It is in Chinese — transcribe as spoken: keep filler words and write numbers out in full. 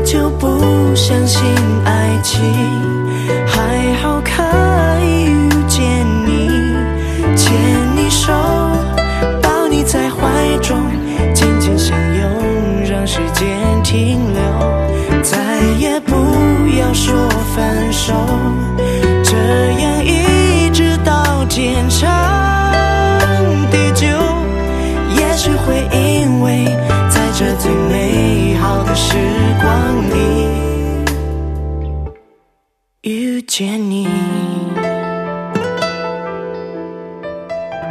就不相信爱情，还好可以遇见你，牵你手，抱你在怀中，渐渐相拥，让时间停留，再也不要说分手，这样一直到天长地久，也许会因为在这最美好的时光里遇见你。